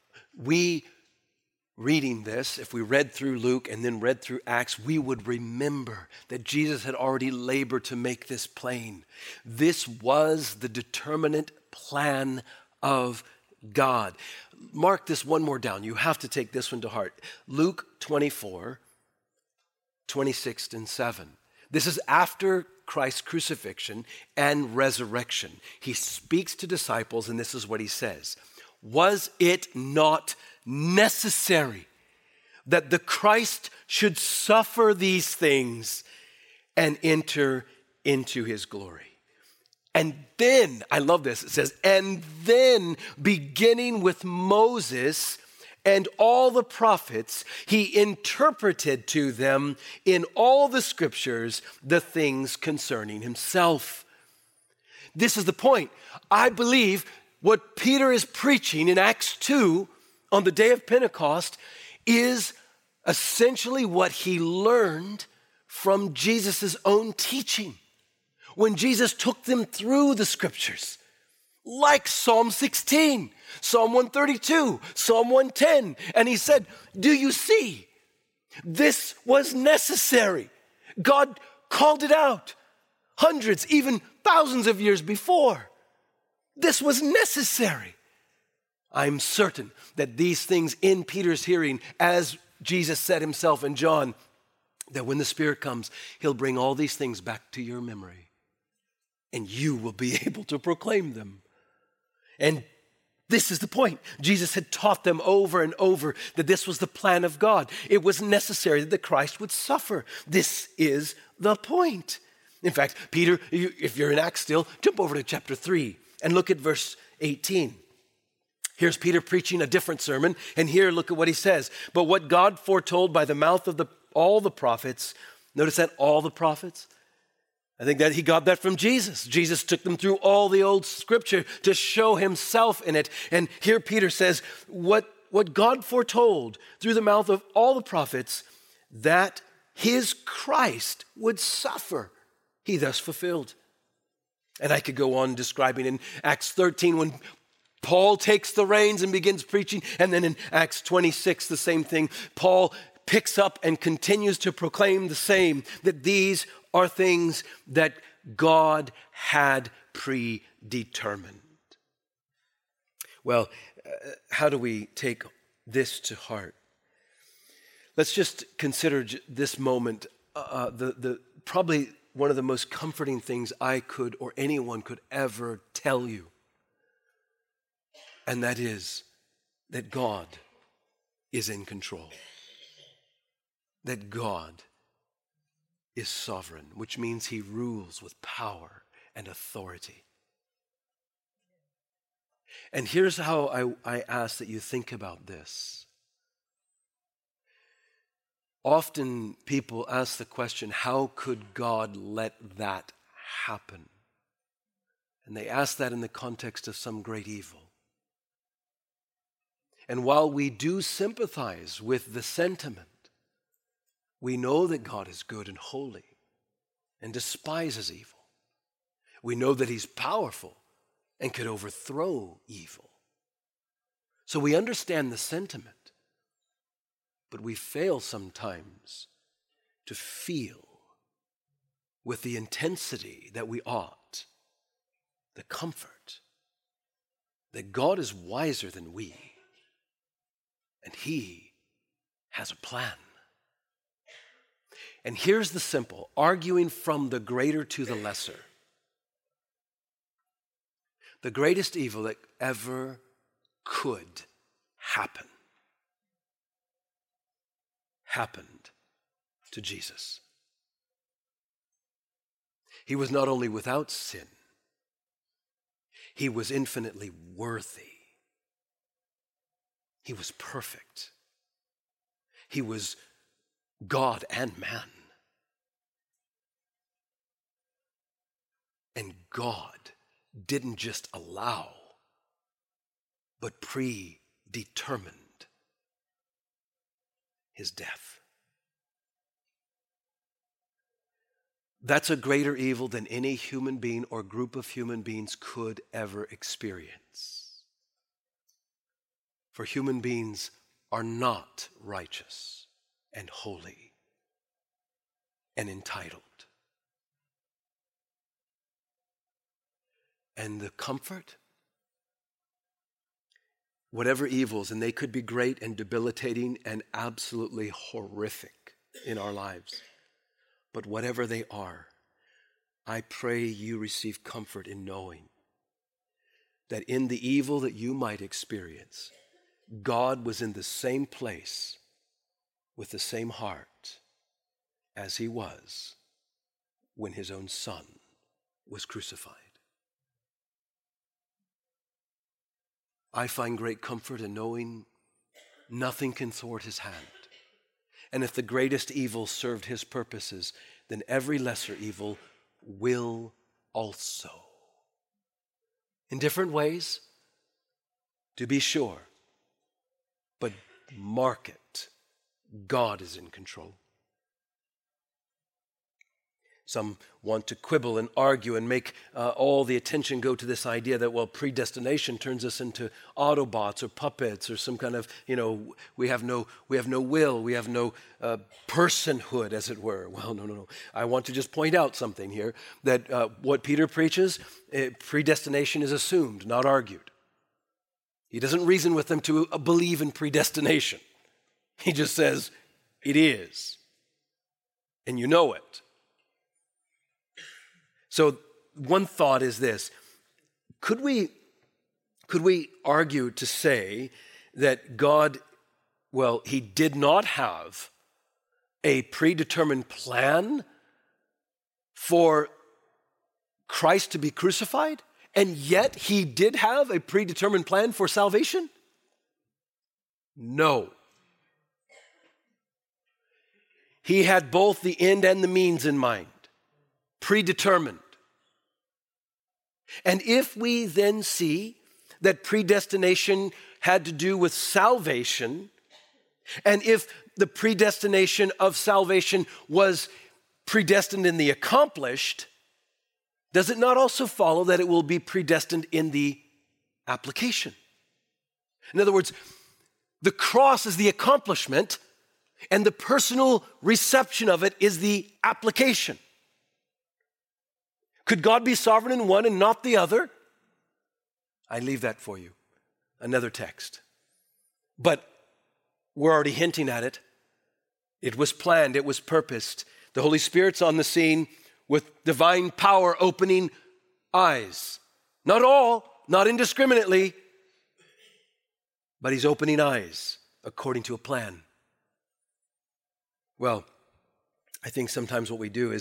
we reading this, if we read through Luke and then read through Acts, we would remember that Jesus had already labored to make this plain. This was the determinate plan of God. Mark this one more down. You have to take this one to heart. Luke twenty-four, twenty-six and seven. This is after Christ's crucifixion and resurrection. He speaks to disciples, and this is what he says. Was it not necessary that the Christ should suffer these things and enter into his glory? And then, I love this, it says, and then beginning with Moses and all the prophets, he interpreted to them in all the scriptures the things concerning himself. This is the point. I believe what Peter is preaching in Acts two on the day of Pentecost is essentially what he learned from Jesus' own teaching. When Jesus took them through the scriptures, like Psalm sixteen, Psalm one thirty-two, Psalm one ten, and he said, do you see? This was necessary. God called it out hundreds, even thousands of years before. This was necessary. I'm certain that these things in Peter's hearing, as Jesus said himself in John, that when the Spirit comes, he'll bring all these things back to your memory. And you will be able to proclaim them. And this is the point. Jesus had taught them over and over that this was the plan of God. It was necessary that the Christ would suffer. This is the point. In fact, Peter, if you're in Acts still, jump over to chapter three and look at verse eighteen. Here's Peter preaching a different sermon, and here look at what he says. But what God foretold by the mouth of the, all the prophets, notice that, all the prophets? I think that he got that from Jesus. Jesus took them through all the old scripture to show himself in it. And here Peter says, what, what God foretold through the mouth of all the prophets, that his Christ would suffer, he thus fulfilled. And I could go on describing in Acts thirteen when Paul takes the reins and begins preaching. And then in Acts twenty-six, the same thing. Paul picks up and continues to proclaim the same, that these are things that God had predetermined. Well, uh, how do we take this to heart? Let's just consider j- this moment, uh, the, the probably one of the most comforting things I could or anyone could ever tell you. And that is that God is in control. That God is sovereign, which means he rules with power and authority. And here's how I, I ask that you think about this. Often people ask the question, how could God let that happen? And they ask that in the context of some great evil. And while we do sympathize with the sentiment, we know that God is good and holy and despises evil. We know that he's powerful and could overthrow evil. So we understand the sentiment, but we fail sometimes to feel with the intensity that we ought the comfort that God is wiser than we, and he has a plan. And here's the simple, arguing from the greater to the lesser. The greatest evil that ever could happen happened to Jesus. He was not only without sin, he was infinitely worthy. He was perfect. He was God and man. And God didn't just allow, but predetermined his death. That's a greater evil than any human being or group of human beings could ever experience. For human beings are not righteous and holy and entitled. And the comfort, whatever evils, and they could be great and debilitating and absolutely horrific in our lives, but whatever they are, I pray you receive comfort in knowing that in the evil that you might experience, God was in the same place with the same heart as he was when his own son was crucified. I find great comfort in knowing nothing can thwart his hand. And if the greatest evil served his purposes, then every lesser evil will also. In different ways, to be sure, but mark it, God is in control. Some want to quibble and argue and make uh, all the attention go to this idea that, well, predestination turns us into Autobots or puppets or some kind of, you know, we have no, we have no will, we have no uh, personhood, as it were. Well, no, no, no. I want to just point out something here, that uh, what Peter preaches, uh, predestination is assumed, not argued. He doesn't reason with them to uh, believe in predestination. He just says, it is. And you know it. So one thought is this: could we, could we argue to say that God, well, he did not have a predetermined plan for Christ to be crucified, and yet he did have a predetermined plan for salvation? No. He had both the end and the means in mind, predetermined. And if we then see that predestination had to do with salvation, and if the predestination of salvation was predestined in the accomplished, does it not also follow that it will be predestined in the application? In other words, the cross is the accomplishment, and the personal reception of it is the application. Could God be sovereign in one and not the other? I leave that for you. Another text. But we're already hinting at it. It was planned. It was purposed. The Holy Spirit's on the scene with divine power opening eyes. Not all, not indiscriminately, but he's opening eyes according to a plan. Well, I think sometimes what we do is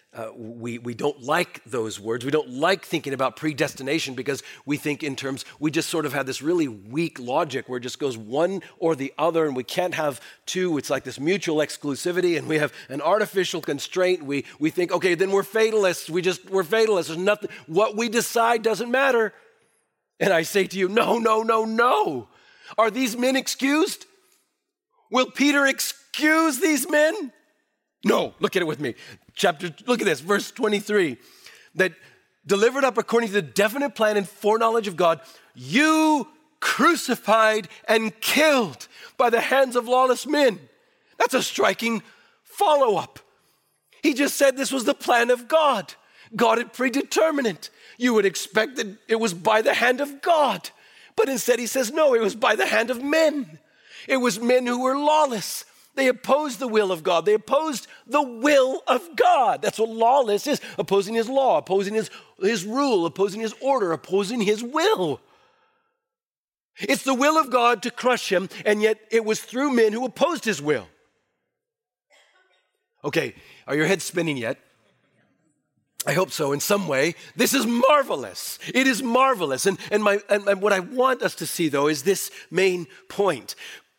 Uh, we, we don't like those words. We don't like thinking about predestination because we think in terms, we just sort of have this really weak logic where it just goes one or the other and we can't have two. It's like this mutual exclusivity and we have an artificial constraint. We, we think, okay, then we're fatalists. We just, we're fatalists. There's nothing, what we decide doesn't matter. And I say to you, no, no, no, no. Are these men excused? Will Peter excuse these men? No, look at it with me. Chapter, look at this, verse twenty-three. That delivered up according to the definite plan and foreknowledge of God, you crucified and killed by the hands of lawless men. That's a striking follow-up. He just said this was the plan of God. God had predetermined it. You would expect that it was by the hand of God. But instead he says, no, it was by the hand of men. It was men who were lawless. They opposed the will of God. They opposed the will of God. That's what lawless is, opposing his law, opposing his, his rule, opposing his order, opposing his will. It's the will of God to crush him, and yet it was through men who opposed his will. Okay, are your heads spinning yet? I hope so in some way. This is marvelous. It is marvelous. And, and, my, and, and what I want us to see, though, is this main point.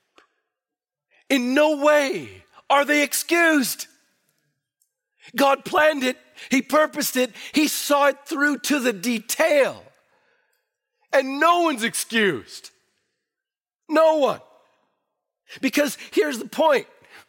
In no way are they excused. God planned it. He purposed it. He saw it through to the detail. And no one's excused. No one. Because here's the point.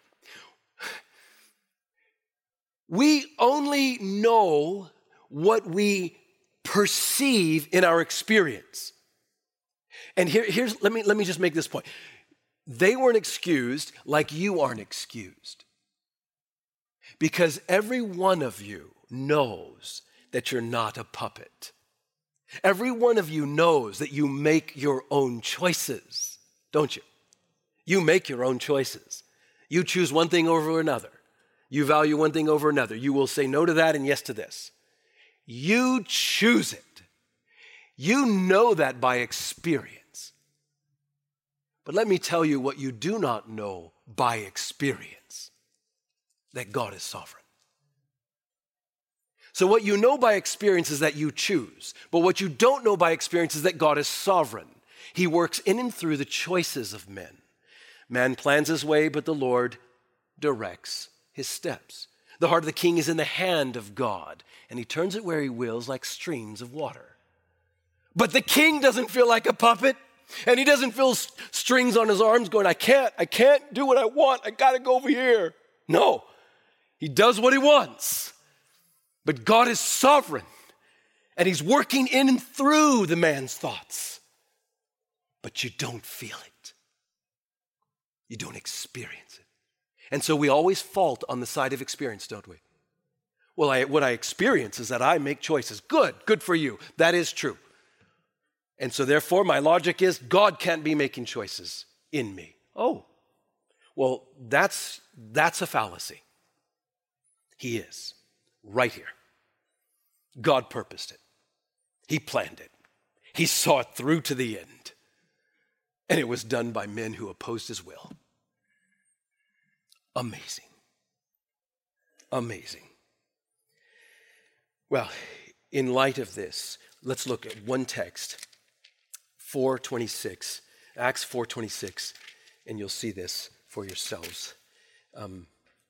We only know what we perceive in our experience. And here, here's, let me, let me just make this point. They weren't excused like you aren't excused. Because every one of you knows that you're not a puppet. Every one of you knows that you make your own choices, don't you? You make your own choices. You choose one thing over another. You value one thing over another. You will say no to that and yes to this. You choose it. You know that by experience. But let me tell you what you do not know by experience, that God is sovereign. So what you know by experience is that you choose, but what you don't know by experience is that God is sovereign. He works in and through the choices of men. Man plans his way, but the Lord directs his steps. The heart of the king is in the hand of God, and he turns it where he wills like streams of water. But the king doesn't feel like a puppet. And he doesn't feel st- strings on his arms going, I can't, I can't do what I want. I got to go over here. No, he does what he wants. But God is sovereign and he's working in and through the man's thoughts. But you don't feel it. You don't experience it. And so we always fault on the side of experience, don't we? Well, I, what I experience is that I make choices. Good, good for you. That is true. And so therefore, my logic is God can't be making choices in me. Oh, well, that's, that's a fallacy. He is, right here. God purposed it. He planned it. He saw it through to the end. And it was done by men who opposed his will. Amazing. Amazing. Well, in light of this, let's look at one text. four twenty-six, Acts four twenty-six, and you'll see this for yourselves. Um,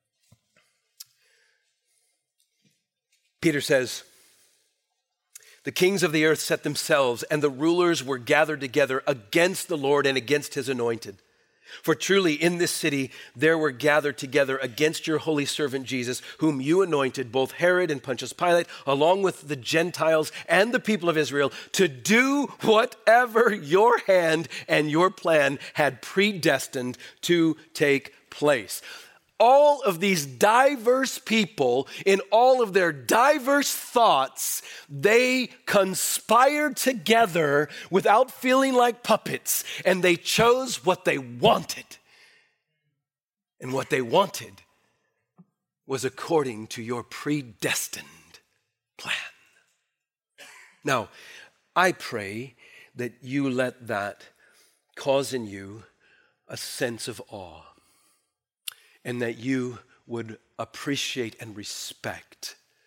Peter says, the kings of the earth set themselves, and the rulers were gathered together against the Lord and against his anointed. For truly in this city there were gathered together against your holy servant Jesus, whom you anointed, both Herod and Pontius Pilate, along with the Gentiles and the people of Israel, to do whatever your hand and your plan had predestined to take place. All of these diverse people, in all of their diverse thoughts, they conspired together without feeling like puppets, and they chose what they wanted. And what they wanted was according to your predestined plan. Now, I pray that you let that cause in you a sense of awe, and that you would appreciate and respect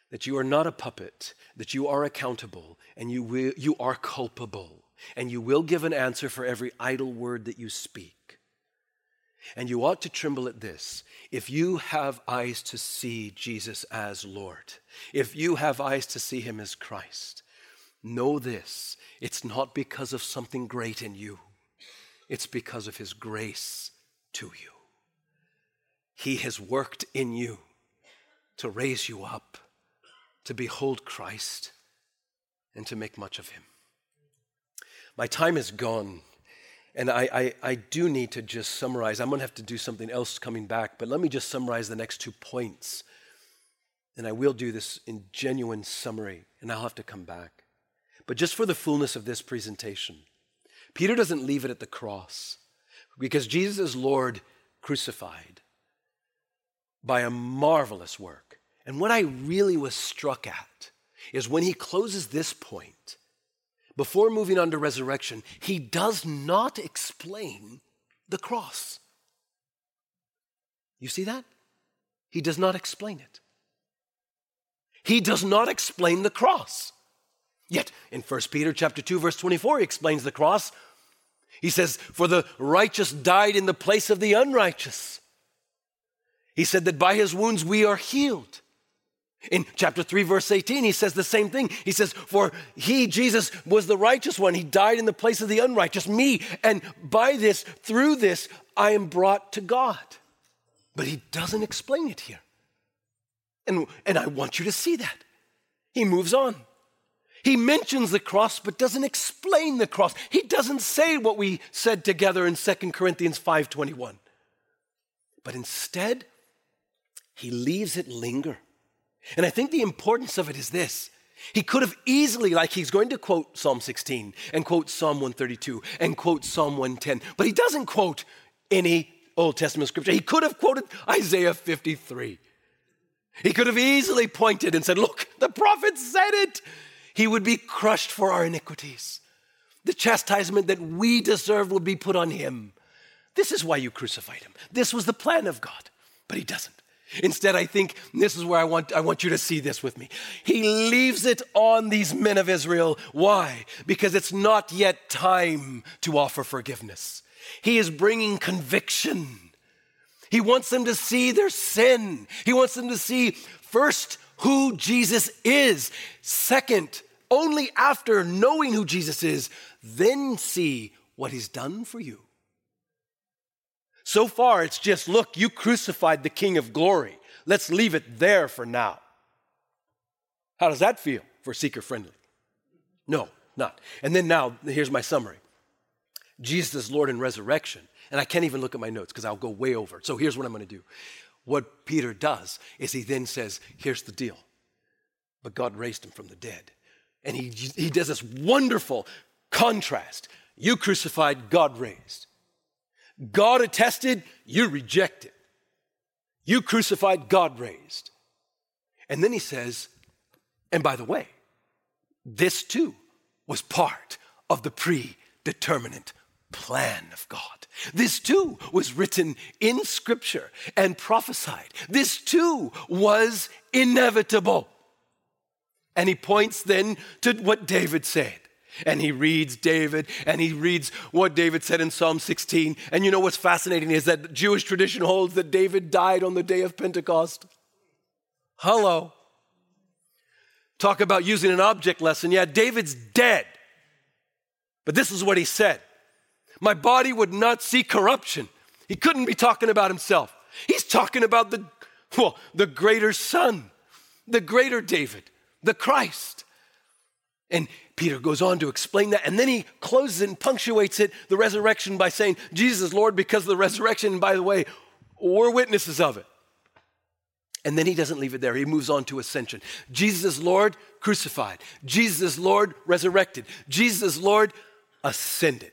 that you are not a puppet, that you are accountable, and you will, you are culpable, and you will give an answer for every idle word that you speak. And you ought to tremble at this. If you have eyes to see Jesus as Lord, if you have eyes to see him as Christ, know this, it's not because of something great in you. It's because of his grace to you. He has worked in you to raise you up, to behold Christ, and to make much of him. My time is gone, and I, I, I do need to just summarize. I'm going to have to do something else coming back, but let me just summarize the next two points. And I will do this in genuine summary, and I'll have to come back. But just for the fullness of this presentation, Peter doesn't leave it at the cross, because Jesus is Lord crucified by a marvelous work. And what I really was struck at is when he closes this point, before moving on to resurrection, he does not explain the cross. You see that? He does not explain it. He does not explain the cross. Yet in First Peter chapter two, verse twenty-four, he explains the cross. He says, for the righteous died in the place of the unrighteous. He said that by his wounds we are healed. In chapter three, verse eighteen, he says the same thing. He says, for he, Jesus, was the righteous one. He died in the place of the unrighteous, me. And by this, through this, I am brought to God. But he doesn't explain it here. And, and I want you to see that. He moves on. He mentions the cross, but doesn't explain the cross. He doesn't say what we said together in Second Corinthians five twenty-one. But instead, he leaves it linger. And I think the importance of it is this. He could have easily, like he's going to quote Psalm sixteen and quote Psalm one thirty-two and quote Psalm one ten, but he doesn't quote any Old Testament scripture. He could have quoted Isaiah fifty-three. He could have easily pointed and said, look, the prophet said it. He would be crushed for our iniquities. The chastisement that we deserve would be put on him. This is why you crucified him. This was the plan of God, but he doesn't. Instead, I think this is where I want, I want you to see this with me. He leaves it on these men of Israel. Why? Because it's not yet time to offer forgiveness. He is bringing conviction. He wants them to see their sin. He wants them to see, first, who Jesus is. Second, only after knowing who Jesus is, then see what he's done for you. So far, it's just, look, you crucified the King of glory. Let's leave it there for now. How does that feel for seeker friendly? No, not. And then now, here's my summary. Jesus is Lord in resurrection. And I can't even look at my notes because I'll go way over. So here's what I'm going to do. What Peter does is he then says, here's the deal. But God raised him from the dead. And he, he does this wonderful contrast. You crucified, God raised. God attested, you rejected. You crucified, God raised. And then he says, and by the way, this too was part of the predeterminate plan of God. This too was written in Scripture and prophesied. This too was inevitable. And he points then to what David said. And he reads David, and he reads what David said in Psalm sixteen. And you know what's fascinating is that Jewish tradition holds that David died on the day of Pentecost. Hello. Talk about using an object lesson. Yeah, David's dead. But this is what he said. My body would not see corruption. He couldn't be talking about himself. He's talking about the, well, the greater son, the greater David, the Christ. And Peter goes on to explain that, and then he closes it and punctuates it, the resurrection, by saying, Jesus is Lord because of the resurrection, and by the way, we're witnesses of it. And then he doesn't leave it there. He moves on to ascension. Jesus is Lord, crucified. Jesus is Lord, resurrected. Jesus is Lord, ascended.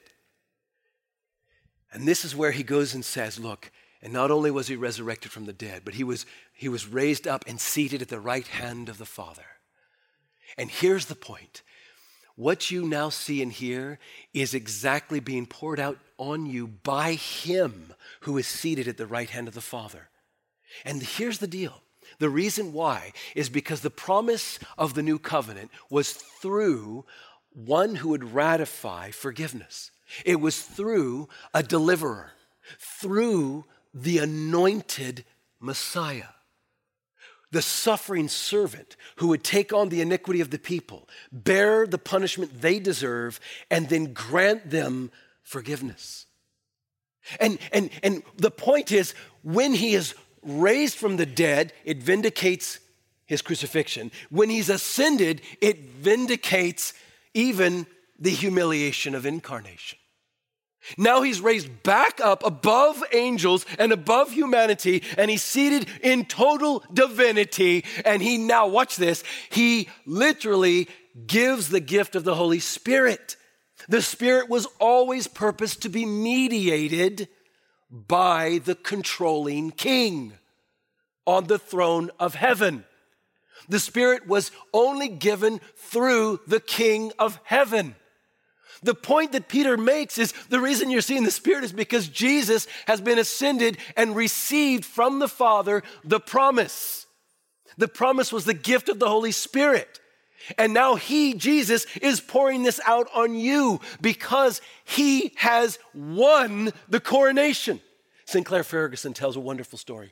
And this is where he goes and says, look, and not only was he resurrected from the dead, but he was, he was raised up and seated at the right hand of the Father. And here's the point. What you now see and hear is exactly being poured out on you by him who is seated at the right hand of the Father. And here's the deal. The reason why is because the promise of the new covenant was through one who would ratify forgiveness. It was through a deliverer, through the anointed Messiah, the suffering servant who would take on the iniquity of the people, bear the punishment they deserve, and then grant them forgiveness. And, and, and the point is, when he is raised from the dead, it vindicates his crucifixion. When he's ascended, it vindicates even the humiliation of incarnation. Now he's raised back up above angels and above humanity, and he's seated in total divinity. And he now, watch this, he literally gives the gift of the Holy Spirit. The Spirit was always purposed to be mediated by the controlling king on the throne of heaven. The Spirit was only given through the King of heaven. The point that Peter makes is the reason you're seeing the Spirit is because Jesus has been ascended and received from the Father the promise. The promise was the gift of the Holy Spirit. And now he, Jesus, is pouring this out on you because he has won the coronation. Sinclair Ferguson tells a wonderful story.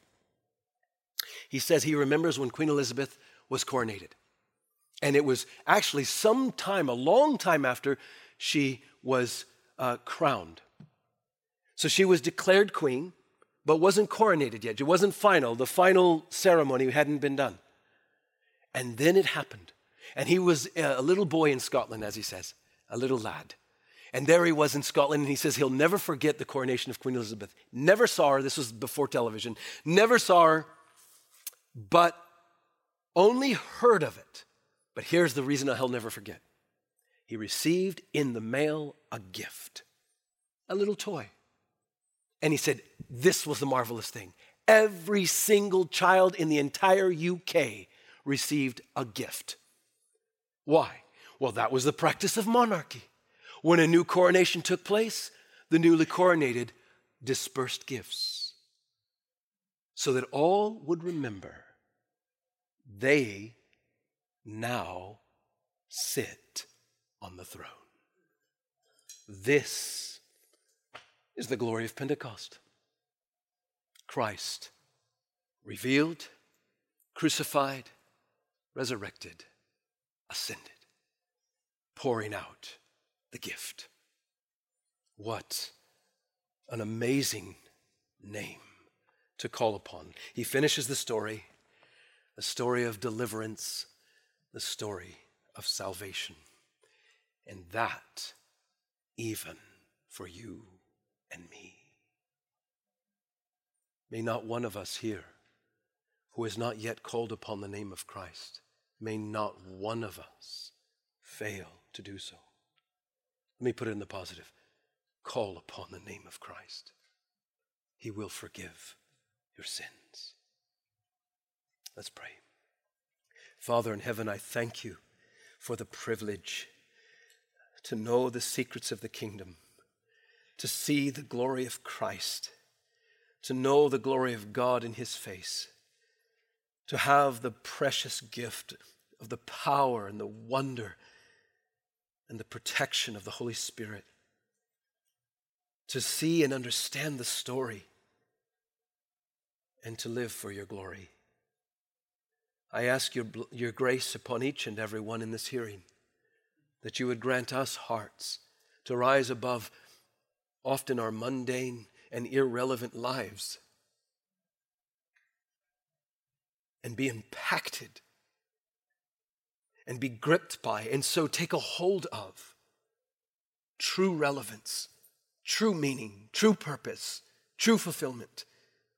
He says he remembers when Queen Elizabeth was coronated. And it was actually some time, a long time after she was uh, crowned. So she was declared queen, but wasn't coronated yet. It wasn't final. The final ceremony hadn't been done. And then it happened. And he was a little boy in Scotland, as he says, a little lad. And there he was in Scotland, and he says he'll never forget the coronation of Queen Elizabeth. Never saw her. This was before television. Never saw her, but only heard of it. But here's the reason he'll never forget. He received in the mail a gift, a little toy. And he said, this was the marvelous thing. Every single child in the entire U K received a gift. Why? Well, that was the practice of monarchy. When a new coronation took place, the newly coronated dispersed gifts so that all would remember they now sit on the throne. This is the glory of Pentecost. Christ revealed, crucified, resurrected, ascended, pouring out the gift. What an amazing name to call upon. He finishes the story, the story of deliverance, the story of salvation. And that even for you and me. May not one of us here who has not yet called upon the name of Christ, may not one of us fail to do so. Let me put it in the positive. Call upon the name of Christ. He will forgive your sins. Let's pray. Father in heaven, I thank you for the privilege to know the secrets of the kingdom, to see the glory of Christ, to know the glory of God in his face, to have the precious gift of the power and the wonder and the protection of the Holy Spirit, to see and understand the story and to live for your glory. I ask your, your grace upon each and every one in this hearing, that you would grant us hearts to rise above often our mundane and irrelevant lives and be impacted and be gripped by, and so take a hold of true relevance, true meaning, true purpose, true fulfillment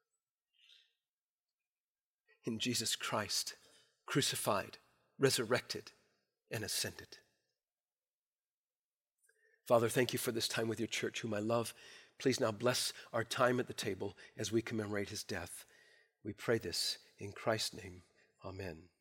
in Jesus Christ, crucified, resurrected, and ascended. Father, thank you for this time with your church, whom I love. Please now bless our time at the table as we commemorate his death. We pray this in Christ's name. Amen.